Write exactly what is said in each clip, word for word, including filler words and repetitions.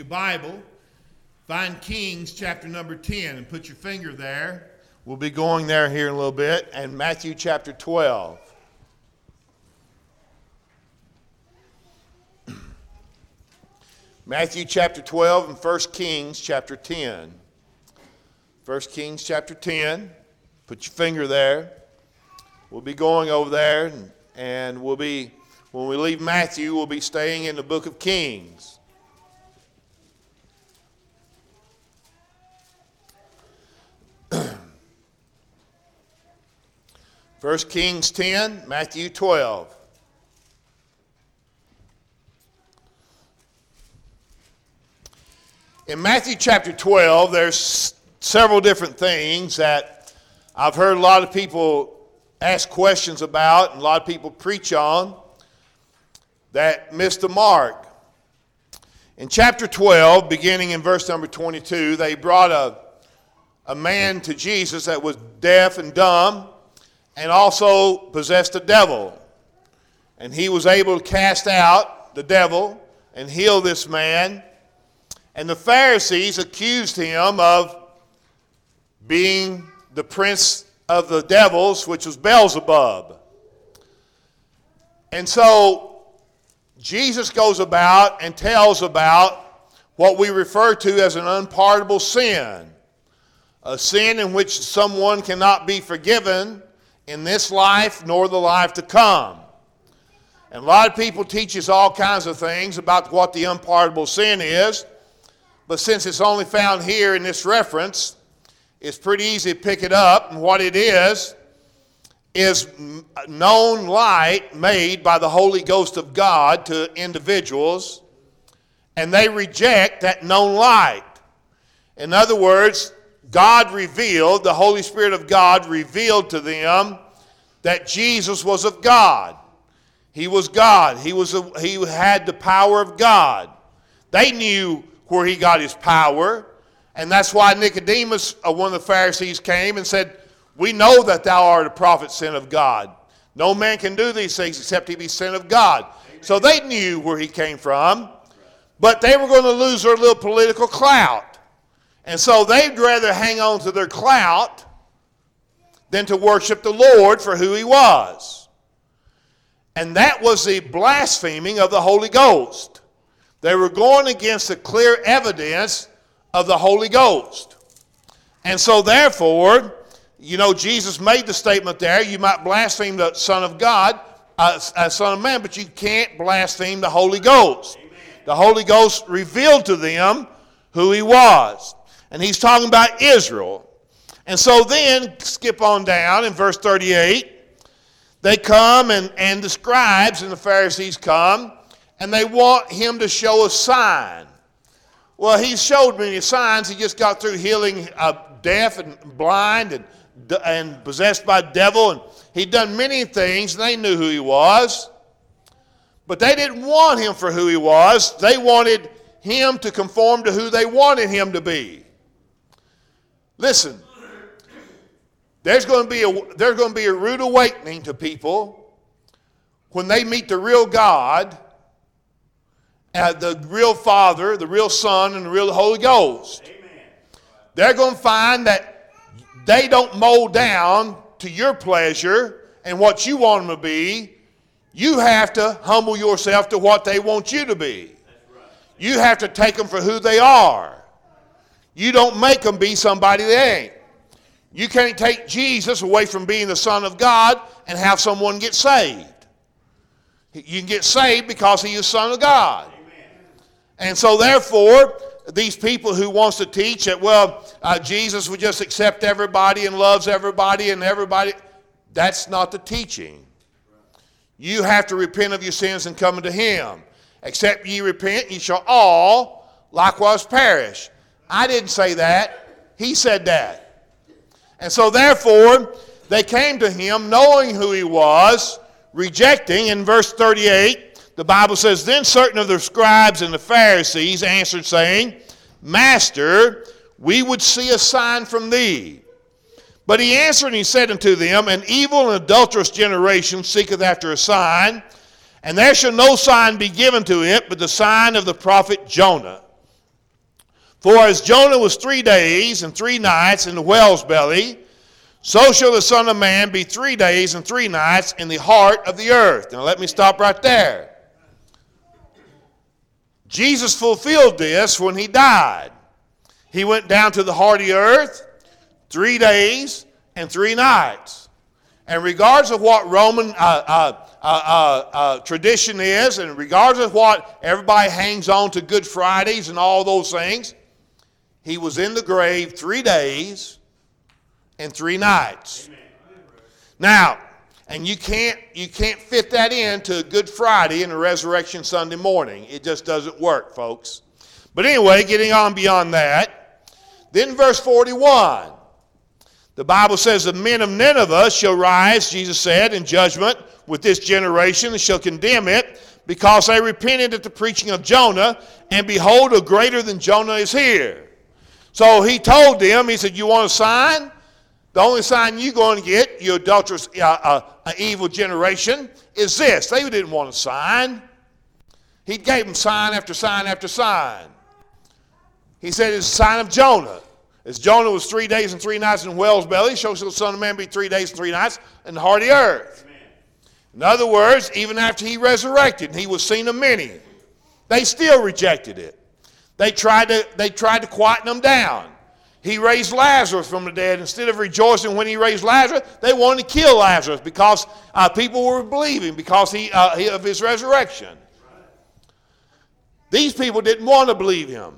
Your Bible, find Kings chapter number ten and put your finger there. We'll be going there here in a little bit. And Matthew chapter twelve. Matthew chapter twelve and First Kings chapter ten. First Kings chapter ten. Put your finger there. We'll be going over there, and, and we'll be, when we leave Matthew, we'll be staying in the book of Kings. First Kings ten, Matthew twelve. In Matthew chapter twelve, there's several different things that I've heard a lot of people ask questions about and a lot of people preach on that miss the mark. In chapter twelve, beginning in verse number twenty-two, they brought a, a man to Jesus that was deaf and dumb, and also possessed a devil. And he was able to cast out the devil and heal this man. And the Pharisees accused him of being the prince of the devils, which was Beelzebub. And so Jesus goes about and tells about what we refer to as an unpardonable sin. A sin in which someone cannot be forgiven in this life nor the life to come. And a lot of people teach us all kinds of things about what the unpardonable sin is, but since it's only found here in this reference, it's pretty easy to pick it up. And what it is is known light made by the Holy Ghost of God to individuals, and they reject that known light. In other words, God revealed, the Holy Spirit of God revealed to them that Jesus was of God. He was God. He was a, he had the power of God. They knew where he got his power, and that's why Nicodemus, uh, one of the Pharisees, came and said, "We know that thou art a prophet sent of God. No man can do these things except he be sent of God." Amen. So they knew where he came from, but they were going to lose their little political clout. And so they'd rather hang on to their clout than to worship the Lord for who he was. And that was the blaspheming of the Holy Ghost. They were going against the clear evidence of the Holy Ghost. And so therefore, you know, Jesus made the statement there, you might blaspheme the Son of God, uh, uh, Son of Man, but you can't blaspheme the Holy Ghost. Amen. The Holy Ghost revealed to them who he was. And he's talking about Israel. And so then, skip on down in verse thirty-eight, they come and, and the scribes and the Pharisees come, and they want him to show a sign. Well, he showed many signs. He just got through healing uh, deaf and blind and, and possessed by the devil. And he'd done many things, and they knew who he was. But they didn't want him for who he was. They wanted him to conform to who they wanted him to be. Listen, there's going to be a, there's going to be a rude awakening to people when they meet the real God, uh, the real Father, the real Son, and the real Holy Ghost. Amen. They're going to find that they don't mold down to your pleasure and what you want them to be. You have to humble yourself to what they want you to be. That's right. You have to take them for who they are. You don't make them be somebody they ain't. You can't take Jesus away from being the Son of God and have someone get saved. You can get saved because he is Son of God. Amen. And so therefore, these people who wants to teach that, well, uh, Jesus would just accept everybody and loves everybody and everybody, that's not the teaching. You have to repent of your sins and come unto him. Except ye repent, ye shall all likewise perish. I didn't say that. He said that. And so therefore, they came to him knowing who he was, rejecting. In verse thirty-eight, the Bible says, "Then certain of the scribes and the Pharisees answered, saying, Master, we would see a sign from thee. But he answered and he said unto them, An evil and adulterous generation seeketh after a sign, and there shall no sign be given to it but the sign of the prophet Jonah. For as Jonah was three days and three nights in the whale's belly, so shall the Son of Man be three days and three nights in the heart of the earth. Now let me stop right there. Jesus fulfilled this when he died. He went down to the heart of the earth three days and three nights. And regardless of what Roman uh, uh, uh, uh, uh, tradition is, and regardless of what everybody hangs on to Good Fridays and all those things, he was in the grave three days and three nights. Amen. Now, and you can't you can't fit that into a Good Friday and a Resurrection Sunday morning. It just doesn't work, folks. But anyway, getting on beyond that, then verse forty-one, the Bible says, the men of Nineveh shall rise, Jesus said, in judgment with this generation, and shall condemn it, because they repented at the preaching of Jonah, and behold, a greater than Jonah is here. So he told them, he said, you want a sign? The only sign you're going to get, you adulterous, uh, uh, uh, evil generation, is this. They didn't want a sign. He gave them sign after sign after sign. He said it's a sign of Jonah. As Jonah was three days and three nights in the whale's belly, so shall the Son of Man be three days and three nights in the heart of the earth. Amen. In other words, even after he resurrected and he was seen of many, they still rejected it. They tried to, they tried to quieten them down. He raised Lazarus from the dead. Instead of rejoicing when he raised Lazarus, they wanted to kill Lazarus because uh, people were believing because he, uh, he, of his resurrection. These people didn't want to believe him.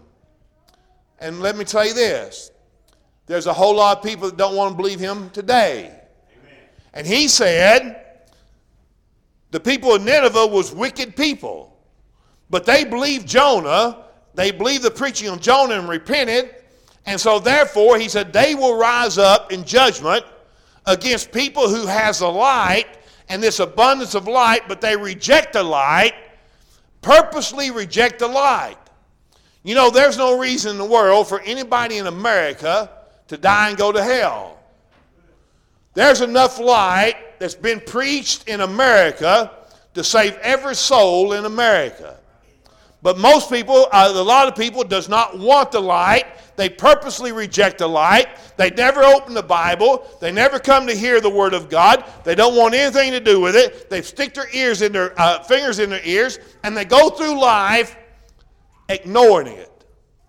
And let me tell you this. There's a whole lot of people that don't want to believe him today. Amen. And he said the people of Nineveh was wicked people. But they believed Jonah. They believed the preaching of Jonah and repented. And so therefore, he said, they will rise up in judgment against people who has the light and this abundance of light, but they reject the light, purposely reject the light. You know, there's no reason in the world for anybody in America to die and go to hell. There's enough light that's been preached in America to save every soul in America. But most people, uh, a lot of people does not want the light. They purposely reject the light. They never open the Bible. They never come to hear the Word of God. They don't want anything to do with it. They stick their ears in their uh, fingers in their ears, and they go through life ignoring it.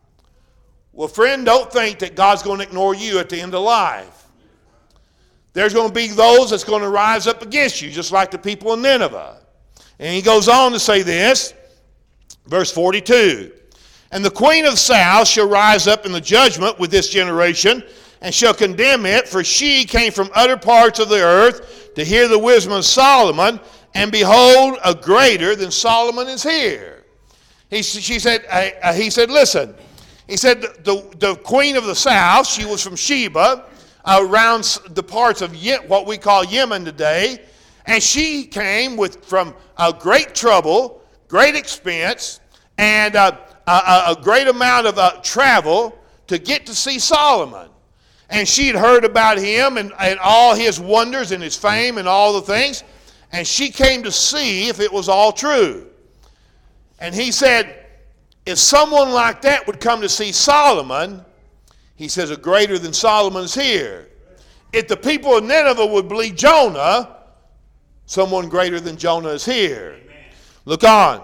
Well, friend, don't think that God's going to ignore you at the end of life. There's going to be those that's going to rise up against you, just like the people in Nineveh. And he goes on to say this. Verse forty-two, and the queen of the south shall rise up in the judgment with this generation, and shall condemn it, for she came from other parts of the earth to hear the wisdom of Solomon, and behold, a greater than Solomon is here. He, she said, uh, he said, listen, he said, the, the queen of the south, she was from Sheba, uh, around the parts of Ye- what we call Yemen today, and she came with from uh, great trouble, great expense, and uh, a, a great amount of uh, travel to get to see Solomon. And she had heard about him and, and all his wonders and his fame and all the things. And she came to see if it was all true. And he said, if someone like that would come to see Solomon, he says, a greater than Solomon is here. If the people of Nineveh would believe Jonah, someone greater than Jonah is here. Look on.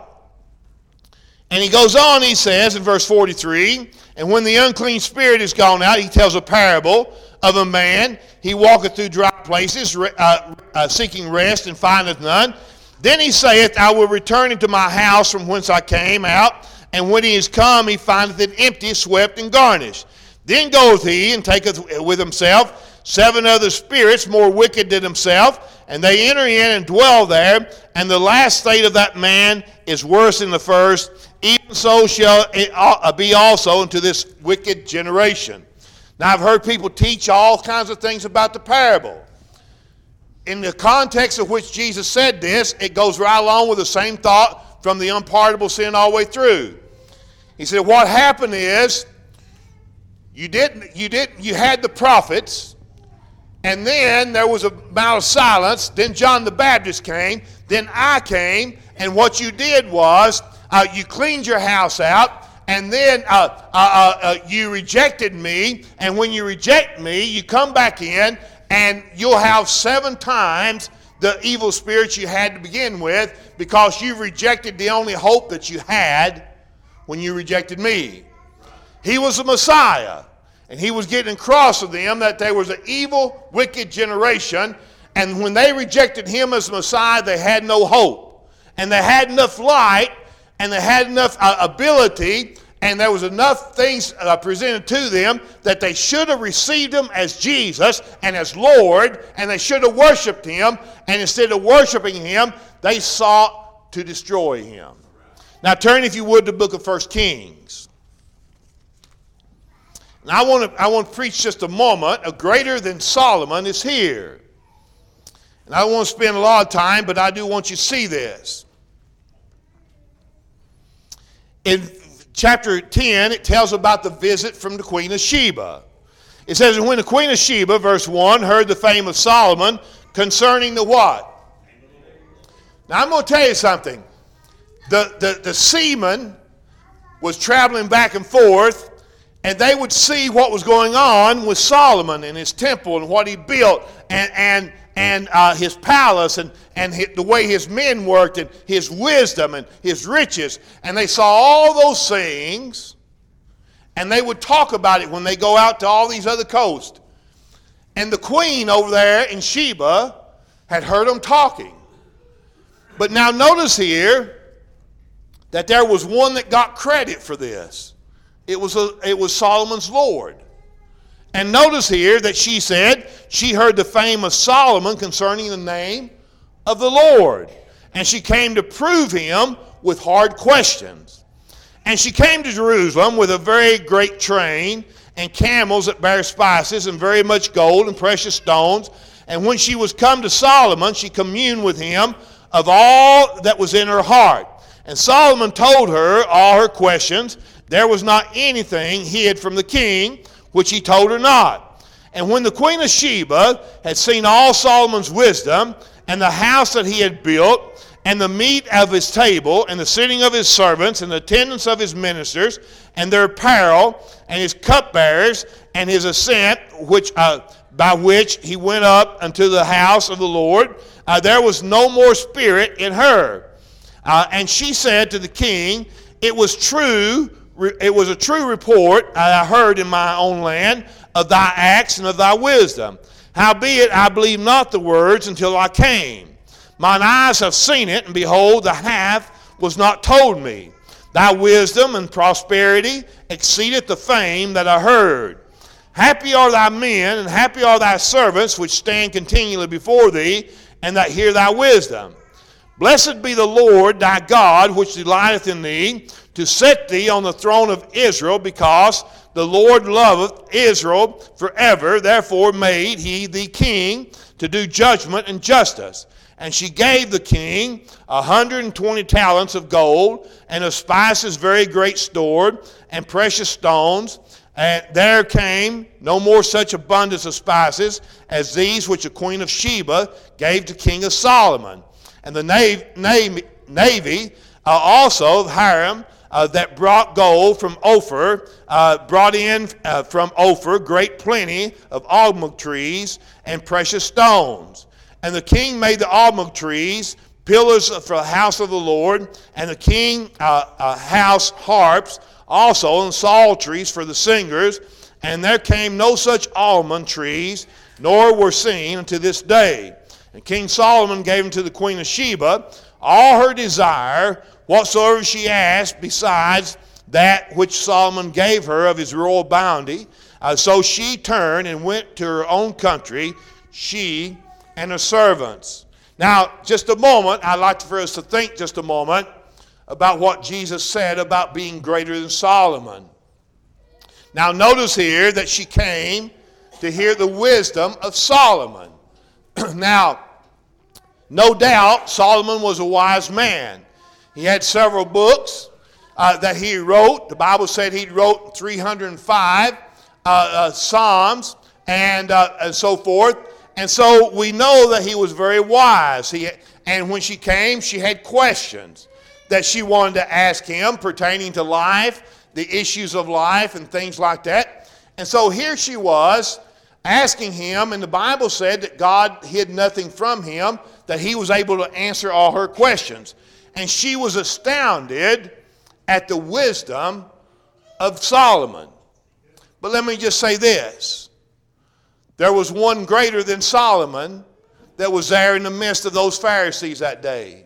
And he goes on, he says in verse forty-three, and when the unclean spirit is gone out, he tells a parable of a man. He walketh through dry places, uh, uh, seeking rest, and findeth none. Then he saith, I will return into my house from whence I came out. And when he is come, he findeth it empty, swept, and garnished. Then goeth he, and taketh with himself seven other spirits more wicked than himself, and they enter in and dwell there, and the last state of that man is worse than the first. Even so shall it be also unto this wicked generation. Now, I've heard people teach all kinds of things about the parable. In the context of which Jesus said this, it goes right along with the same thought from the unpardonable sin all the way through. He said, what happened is, you didn't, you didn't, you had the prophets, and then there was a amount of silence. Then John the Baptist came. Then I came. And what you did was uh, you cleaned your house out and then uh, uh, uh, uh, you rejected me, and when you reject me, you come back in, and you'll have seven times the evil spirits you had to begin with, because you rejected the only hope that you had when you rejected me. He was the Messiah, and he was getting across to them that there was an evil, wicked generation, and when they rejected him as the Messiah, they had no hope. And they had enough light, and they had enough uh, ability, and there was enough things uh, presented to them that they should have received him as Jesus and as Lord, and they should have worshiped him, and instead of worshiping him, they sought to destroy him. Now turn, if you would, to the book of First Kings. And I want to I want to preach just a moment. A greater than Solomon is here. And I don't want to spend a lot of time, but I do want you to see this. In chapter ten, it tells about the visit from the Queen of Sheba. It says, and when the Queen of Sheba, verse one, heard the fame of Solomon concerning the what? Now I'm going to tell you something. The, the, the seaman was traveling back and forth, and they would see what was going on with Solomon and his temple and what he built, and and and uh, his palace, and, and his, the way his men worked, and his wisdom and his riches. And they saw all those things, and they would talk about it when they go out to all these other coasts. And the queen over there in Sheba had heard them talking. But now notice here that there was one that got credit for this. It was, a, it was Solomon's Lord. And notice here that she said she heard the fame of Solomon concerning the name of the Lord. And she came to prove him with hard questions. And she came to Jerusalem with a very great train and camels that bear spices and very much gold and precious stones. And when she was come to Solomon, she communed with him of all that was in her heart. And Solomon told her all her questions. There was not anything hid from the king, which he told her not. And when the Queen of Sheba had seen all Solomon's wisdom, and the house that he had built, and the meat of his table, and the sitting of his servants, and the attendance of his ministers, and their apparel, and his cupbearers, and his ascent, which uh, by which he went up unto the house of the Lord, uh, there was no more spirit in her. Uh, and she said to the king, it was true, it was a true report I heard in my own land of thy acts and of thy wisdom. Howbeit I believed not the words until I came. Mine eyes have seen it, and behold, the half was not told me. Thy wisdom and prosperity exceedeth the fame that I heard. Happy are thy men, and happy are thy servants, which stand continually before thee, and that hear thy wisdom. Blessed be the Lord thy God, which delighteth in thee, to set thee on the throne of Israel, because the Lord loveth Israel forever. Therefore made he thee king to do judgment and justice. And she gave the king a hundred and twenty talents of gold, and of spices very great stored, and precious stones. And there came no more such abundance of spices as these which the Queen of Sheba gave to King of Solomon. And the navy, navy, navy uh, also of Hiram, uh, that brought gold from Ophir, uh, brought in uh, from Ophir great plenty of almug trees and precious stones. And the king made the almug trees pillars for the house of the Lord, and the king uh, uh, house harps also, and psalteries for the singers. And there came no such almond trees, nor were seen unto this day. And King Solomon gave unto the Queen of Sheba all her desire, whatsoever she asked, besides that which Solomon gave her of his royal bounty. Uh, so she turned and went to her own country, she and her servants. Now, just a moment, I'd like for us to think just a moment about what Jesus said about being greater than Solomon. Now, notice here that she came to hear the wisdom of Solomon. Now, no doubt Solomon was a wise man. He had several books uh, that he wrote. The Bible said he wrote three hundred five uh, uh, Psalms and, uh, and so forth. And so we know that he was very wise. He, and when she came, she had questions that she wanted to ask him pertaining to life, the issues of life and things like that. And so here she was asking him, and the Bible said that God hid nothing from him, that he was able to answer all her questions. And she was astounded at the wisdom of Solomon. But let me just say this. There was one greater than Solomon that was there in the midst of those Pharisees that day.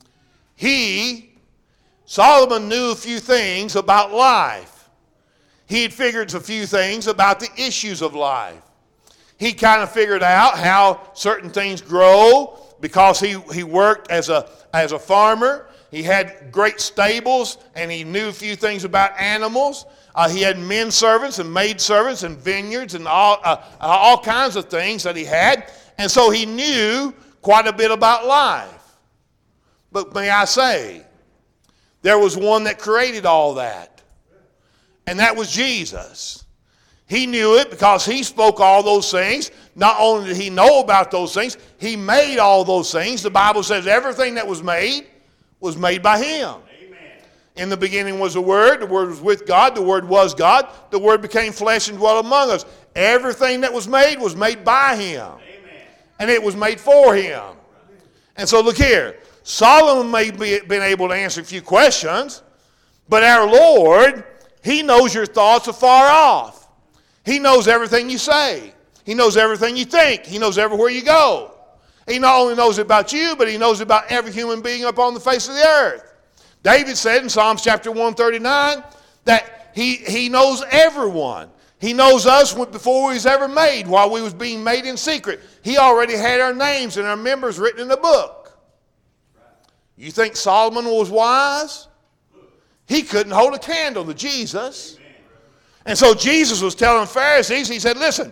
He, Solomon, knew a few things about life. He had figured a few things about the issues of life. He kind of figured out how certain things grow because he, he worked as a, as a farmer. He had great stables, and he knew a few things about animals. Uh, he had men servants and maid servants and vineyards and all, uh, all kinds of things that he had. And so he knew quite a bit about life. But may I say, there was one that created all that. And that was Jesus. He knew it because he spoke all those things. Not only did he know about those things, he made all those things. The Bible says everything that was made was made by him. Amen. In the beginning was the Word. The Word was with God. The Word was God. The Word became flesh and dwelt among us. Everything that was made was made by him. Amen. And it was made for him. And so look here. Solomon may be been able to answer a few questions, but our Lord, he knows your thoughts afar off. He knows everything you say. He knows everything you think. He knows everywhere you go. He not only knows about you, but he knows about every human being upon the face of the earth. David said in Psalms chapter one thirty-nine that he, he knows everyone. He knows us before we was ever made, while we was being made in secret. He already had our names and our members written in the book. You think Solomon was wise? He couldn't hold a candle to Jesus. And so Jesus was telling the Pharisees, he said, listen,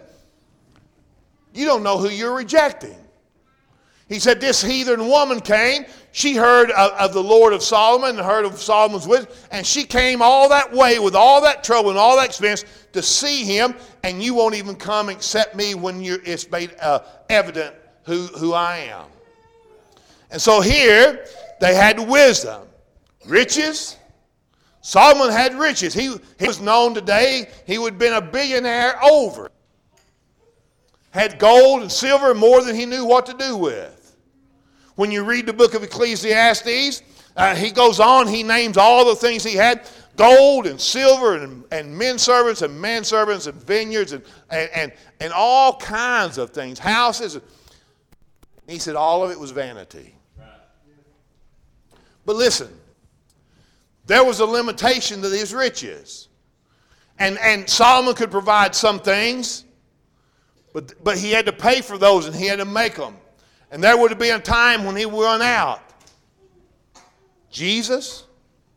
you don't know who you're rejecting. He said, this heathen woman came. She heard of, of the Lord of Solomon and heard of Solomon's wisdom. And she came all that way with all that trouble and all that expense to see him. And you won't even come except me when you're, it's made uh, evident who, who I am. And so here they had wisdom, riches. Solomon had riches. He, he was known today, he would have been a billionaire over. Had gold and silver more than he knew what to do with. When you read the book of Ecclesiastes, uh, he goes on, he names all the things he had. Gold and silver and, and men servants and manservants and vineyards and, and, and, and all kinds of things. Houses. He said all of it was vanity. But listen. There was a limitation to these riches. And, and Solomon could provide some things, but, but he had to pay for those and he had to make them. And there would have been a time when he would run out. Jesus,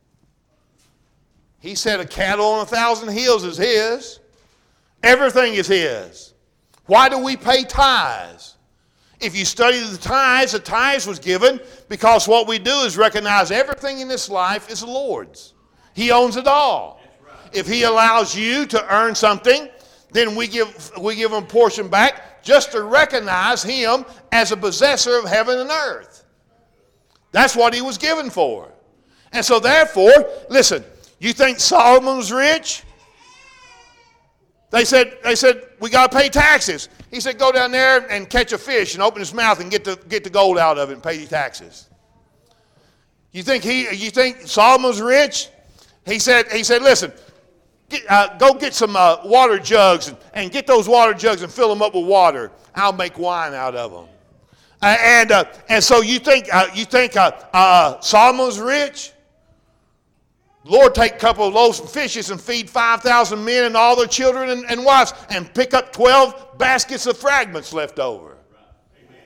he said a cattle on a thousand hills is his. Everything is his. Why do we pay tithes? If you study the tithes, the tithes was given because what we do is recognize everything in this life is the Lord's. He owns it all. Right. If he allows you to earn something, then we give, we give him a portion back just to recognize him as a possessor of heaven and earth. That's what he was given for. And so therefore, listen, you think Solomon was rich? They said, they said, we got to pay taxes. He said, go down there and catch a fish and open his mouth and get the, get the gold out of it and pay your taxes. You think he? You think Solomon's rich? He said, he said, listen, get, uh, go get some uh, water jugs and, and get those water jugs and fill them up with water. I'll make wine out of them. Uh, and uh, and so you think uh, you think uh, uh, Solomon's rich? Lord, take a couple of loaves and fishes and feed five thousand men and all their children and, and wives and pick up twelve baskets of fragments left over. Amen.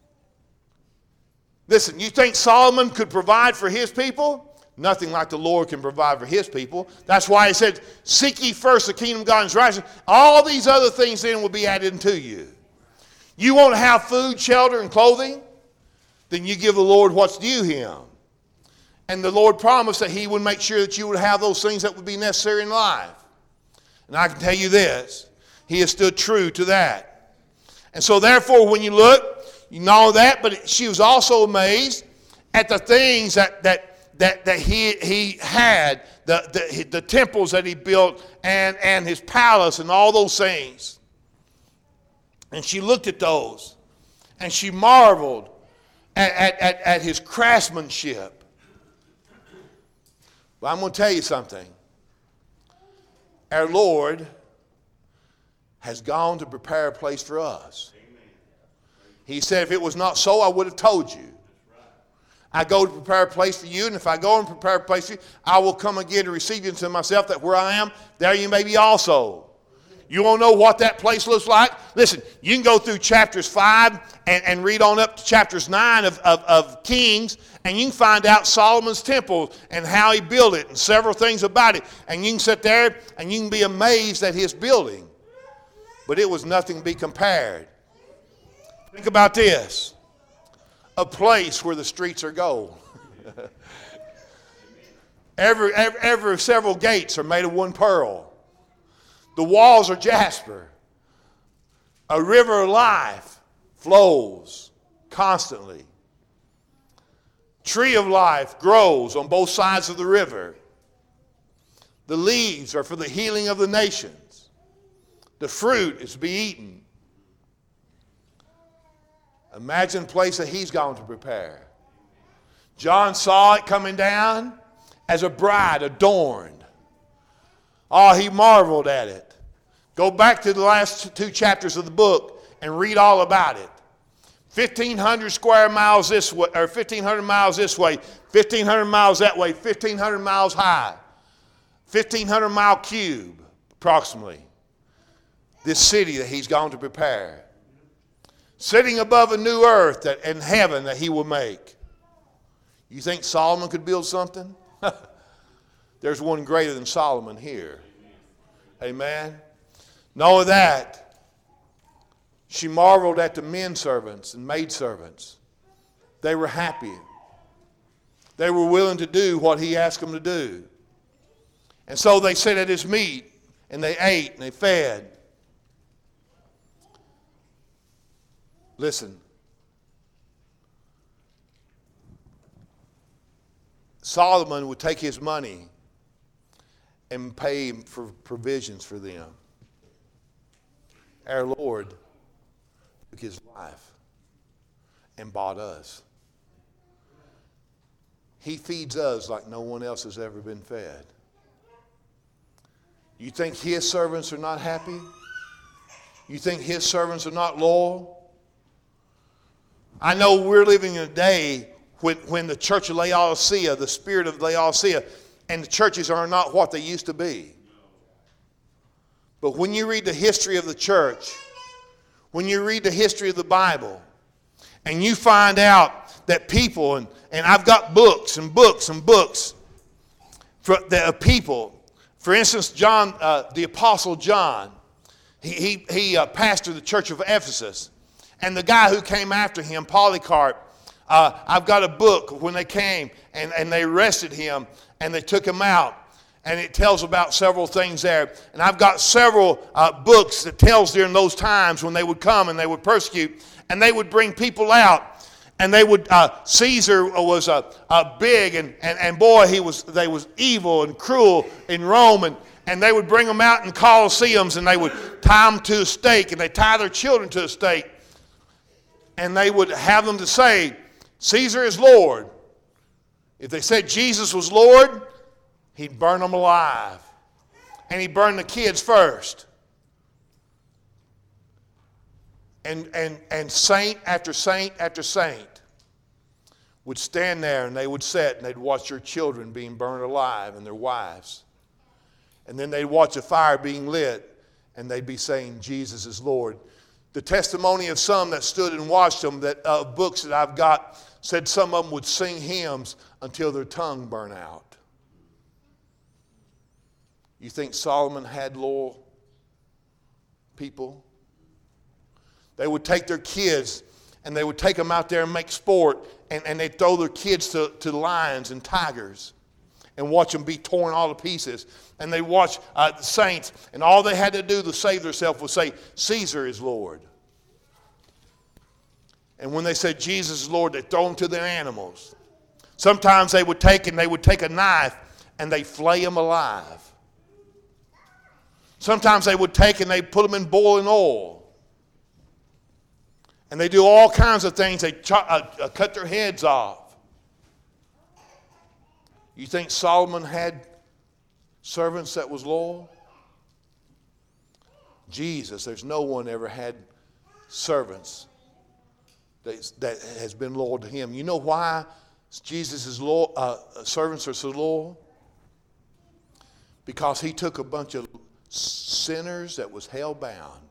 Listen, you think Solomon could provide for his people? Nothing like the Lord can provide for his people. That's why he said, seek ye first the kingdom of God and his righteousness. All these other things then will be added unto you. You want to have food, shelter, and clothing? Then you give the Lord what's due him. And the Lord promised that he would make sure that you would have those things that would be necessary in life. And I can tell you this, he has stood true to that. And so therefore, when you look, you know that, but she was also amazed at the things that, that that, that he, he had, the, the, the temples that he built, and, and his palace and all those things. And she looked at those, and she marveled at, at, at, at his craftsmanship. But I'm going to tell you something. Our Lord has gone to prepare a place for us. He said, if it was not so, I would have told you. I go to prepare a place for you, and if I go and prepare a place for you, I will come again to receive you into myself, that where I am, there you may be also. You want to know what that place looks like? Listen, you can go through chapters five and, and read on up to chapters nine of, of, of Kings, and you can find out Solomon's temple and how he built it and several things about it. And you can sit there and you can be amazed at his building. But it was nothing to be compared. Think about this. A place where the streets are gold. every, every, every several gates are made of one pearl. The walls are jasper. A river of life flows constantly. Tree of life grows on both sides of the river. The leaves are for the healing of the nations. The fruit is to be eaten. Imagine the place that he's going to prepare. John saw it coming down as a bride adorned. Oh, he marveled at it. Go back to the last two chapters of the book and read all about it. fifteen hundred square miles this way, or fifteen hundred miles this way, fifteen hundred miles that way, fifteen hundred miles high, fifteen hundred mile cube, approximately. This city that he's gone to prepare. Sitting above a new earth that, and heaven that he will make. You think Solomon could build something? There's one greater than Solomon here. Amen. Knowing that, she marveled at the men servants and maid servants. They were happy. They were willing to do what he asked them to do. And so they sat at his meat, and they ate, and they fed. Listen. Solomon would take his money and pay for provisions for them. Our Lord took his life and bought us. He feeds us like no one else has ever been fed. You think his servants are not happy? You think his servants are not loyal? I know we're living in a day when, when the church of Laodicea, the spirit of Laodicea, and the churches are not what they used to be. But when you read the history of the church, when you read the history of the Bible, and you find out that people, and, and I've got books and books and books for the people. For instance, John, uh, the Apostle John, he, he, he uh, pastored the church of Ephesus. And the guy who came after him, Polycarp, uh, I've got a book when they came and, and they arrested him and they took him out. And it tells about several things there. And I've got several uh, books that tells during those times when they would come and they would persecute. And they would bring people out. And they would, uh, Caesar was a, a big and, and, and boy, he was, they was evil and cruel in Rome. And, and they would bring them out in Colosseums and they would tie them to a stake. And they tie their children to a stake. And they would have them to say, Caesar is Lord. If they said Jesus was Lord, he'd burn them alive. And he'd burn the kids first. And, and, and saint after saint after saint would stand there and they would sit and they'd watch their children being burned alive and their wives. And then they'd watch a fire being lit and they'd be saying, Jesus is Lord. The testimony of some that stood and watched them, that uh, books that I've got, said some of them would sing hymns until their tongue burned out. You think Solomon had loyal people? They would take their kids and they would take them out there and make sport, and, and they'd throw their kids to, to lions and tigers and watch them be torn all to pieces. And they watch uh, the saints, and all they had to do to save themselves was say, Caesar is Lord. And when they said Jesus is Lord, they throw them to their animals. Sometimes they would take and they would take a knife and they flay them alive. Sometimes they would take and they put them in boiling oil. And they do all kinds of things. They ch- uh, uh, cut their heads off. You think Solomon had servants that was loyal? Jesus, there's no one ever had servants that, that has been loyal to him. You know why Jesus' loyal, uh, servants are so loyal? Because he took a bunch of sinners that was hell-bound.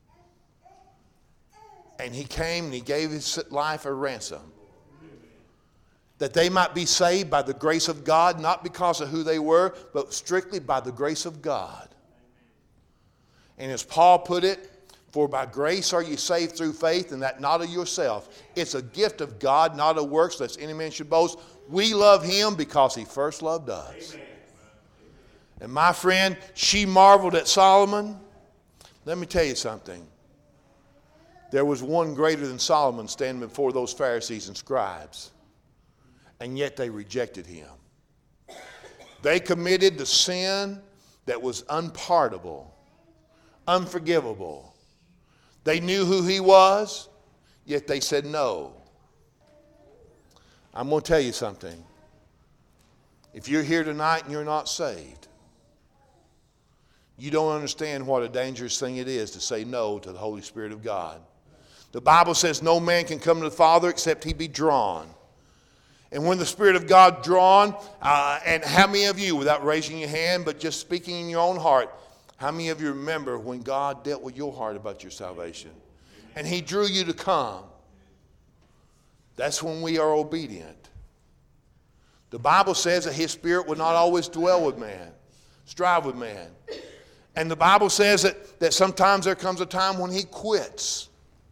And he came and he gave his life a ransom. That they might be saved by the grace of God, not because of who they were, but strictly by the grace of God. And as Paul put it, for by grace are you saved through faith, and that not of yourself. It's a gift of God, not of works, lest any man should boast. We love him because he first loved us. Amen. And my friend, she marveled at Solomon. Let me tell you something. There was one greater than Solomon standing before those Pharisees and scribes. And yet they rejected him. They committed the sin that was unpardonable, unforgivable. They knew who he was, yet they said no. I'm going to tell you something. If you're here tonight and you're not saved, you don't understand what a dangerous thing it is to say no to the Holy Spirit of God. The Bible says no man can come to the Father except he be drawn. And when the Spirit of God drawn, uh, and how many of you, without raising your hand, but just speaking in your own heart, how many of you remember when God dealt with your heart about your salvation? And he drew you to come. That's when we are obedient. The Bible says that his Spirit will not always dwell with man, strive with man. And the Bible says that, that sometimes there comes a time when he quits.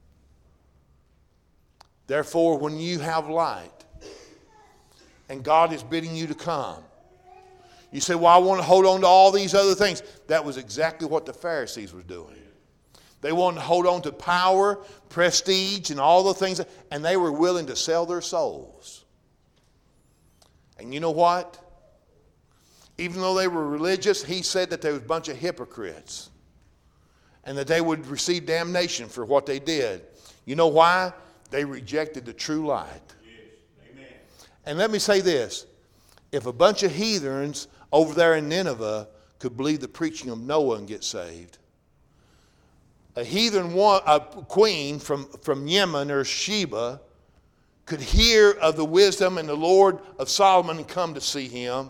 Therefore, when you have light and God is bidding you to come, you say, well, I want to hold on to all these other things. That was exactly what the Pharisees were doing. They wanted to hold on to power, prestige, and all the things, and they were willing to sell their souls. And you know what? Even though they were religious, he said that there was a bunch of hypocrites and that they would receive damnation for what they did. You know why? They rejected the true light. Yes. Amen. And let me say this. If a bunch of heathens over there in Nineveh could believe the preaching of Noah and get saved, a heathen one, a queen from, from Yemen or Sheba could hear of the wisdom and the Lord of Solomon and come to see him.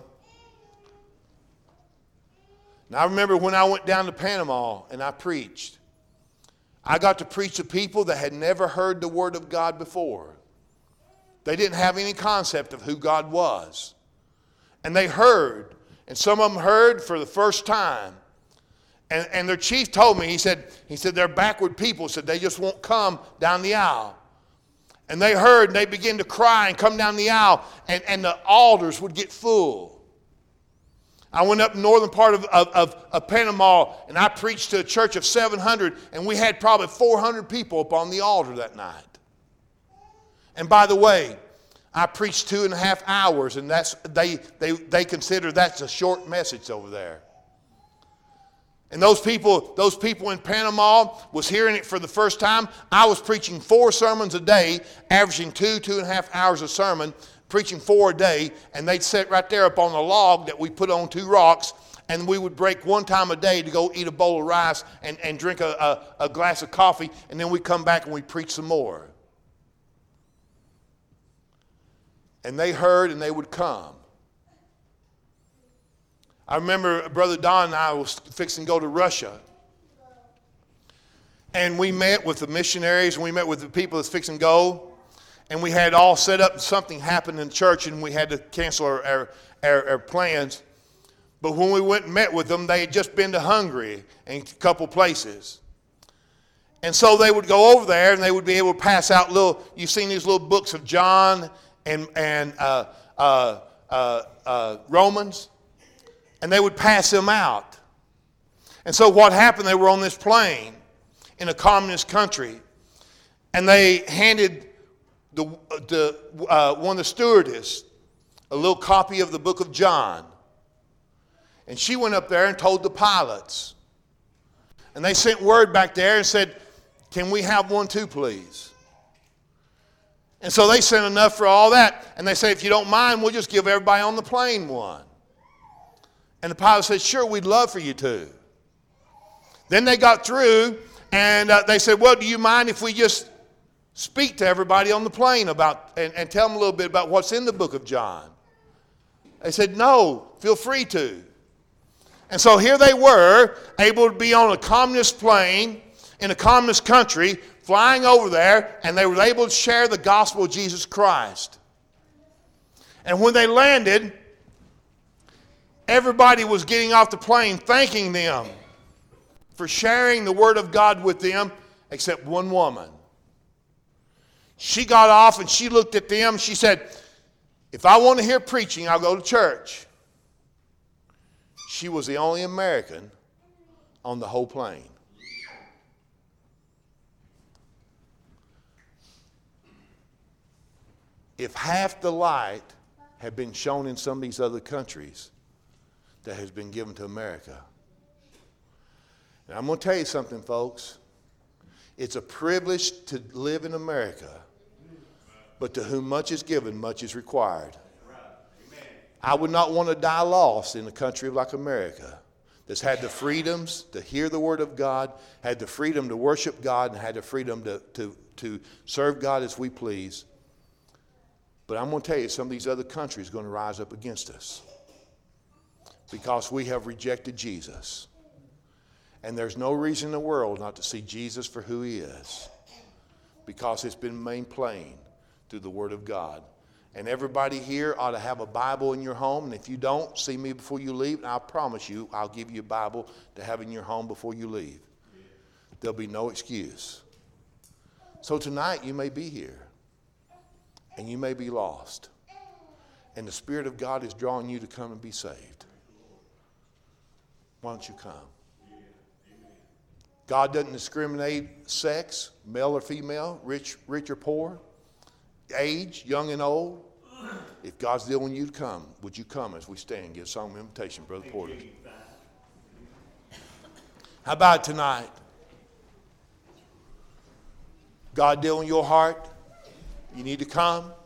Now, I remember when I went down to Panama and I preached. I got to preach to people that had never heard the Word of God before. They didn't have any concept of who God was. And they heard, and some of them heard for the first time. And, and their chief told me, he said, he said, they're backward people, said they just won't come down the aisle. And they heard, and they began to cry and come down the aisle, and, and the altars would get full. I went up in the northern part of, of, of, of Panama, and I preached to a church of seven hundred, and we had probably four hundred people up on the altar that night. And by the way, I preached two and a half hours, and that's they, they, they consider that's a short message over there. And those people, those people in Panama was hearing it for the first time. I was preaching four sermons a day, averaging two, two and a half hours a sermon, preaching four a day, and they'd sit right there up on a log that we put on two rocks, and we would break one time a day to go eat a bowl of rice and, and drink a, a, a glass of coffee, and then we'd come back and we'd preach some more. And they heard and they would come. I remember Brother Don and I was fixing to go to Russia. And we met with the missionaries and we met with the people that's fixing to go. And we had all set up, something happened in church and we had to cancel our, our, our, our plans. But when we went and met with them, they had just been to Hungary and a couple places. And so they would go over there and they would be able to pass out little, you've seen these little books of John and, and uh, uh, uh, uh, Romans. And they would pass them out. And so what happened, they were on this plane in a communist country. And they handed the, the, uh, one of the stewardess a little copy of the book of John. And she went up there and told the pilots. And they sent word back there and said, can we have one too, please? And so they sent enough for all that. And they said, if you don't mind, we'll just give everybody on the plane one. And the pilot said, sure, we'd love for you to. Then they got through, and uh, they said, well, do you mind if we just speak to everybody on the plane about and, and tell them a little bit about what's in the book of John? They said, no, feel free to. And so here they were, able to be on a communist plane in a communist country, flying over there, and they were able to share the gospel of Jesus Christ. And when they landed, everybody was getting off the plane thanking them for sharing the word of God with them, except one woman. She got off and she looked at them. She said, if I want to hear preaching, I'll go to church. She was the only American on the whole plane. If half the light had been shown in some of these other countries that has been given to America. And I'm going to tell you something, folks. It's a privilege to live in America, but to whom much is given, much is required. I would not want to die lost in a country like America that's had the freedoms to hear the word of God, had the freedom to worship God, and had the freedom to, to, to serve God as we please. But I'm going to tell you, some of these other countries are going to rise up against us because we have rejected Jesus. And there's no reason in the world not to see Jesus for who he is, because it's been made plain through the word of God. And everybody here ought to have a Bible in your home. And if you don't, see me before you leave, and I promise you I'll give you a Bible to have in your home before you leave. There'll be no excuse. So tonight you may be here, and you may be lost, and the Spirit of God is drawing you to come and be saved. Why don't you come? God doesn't discriminate sex, male or female, rich, rich or poor, age, young and old. If God's dealing with you to come, would you come as we stand? Give a song of invitation, Brother Porter. How about tonight? God dealing with your heart? You need to come.